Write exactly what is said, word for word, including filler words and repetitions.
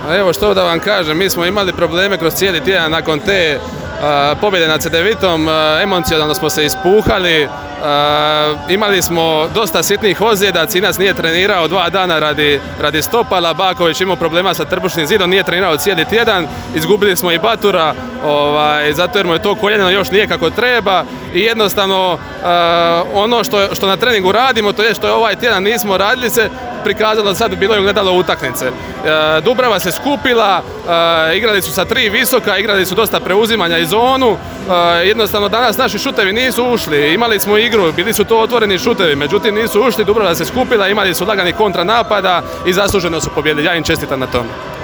Evo što da vam kažem, mi smo imali probleme kroz cijeli tjedan nakon te uh, pobjede nad Cedevitom, uh, emocionalno smo se ispuhali, uh, imali smo dosta sitnih ozljeda, Cinac nije trenirao dva dana radi, radi stopala, Baković imao problema sa trbušnim zidom, nije trenirao cijeli tjedan, izgubili smo i Batura, ovaj, zato jer mu je to koljeno još nije kako treba i jednostavno uh, ono što, što na treningu radimo, to je što je ovaj tjedan nismo radili se, prikazalo sad bilo je gledalo utakmice. E, Dubrava se skupila, e, igrali su sa tri visoka, igrali su dosta preuzimanja iz zonu, e, jednostavno danas naši šutevi nisu ušli, imali smo igru, bili su to otvoreni šutevi, međutim nisu ušli, Dubrava se skupila, imali su lagani kontranapada i zasluženo su pobjedili, ja im čestitam na tome.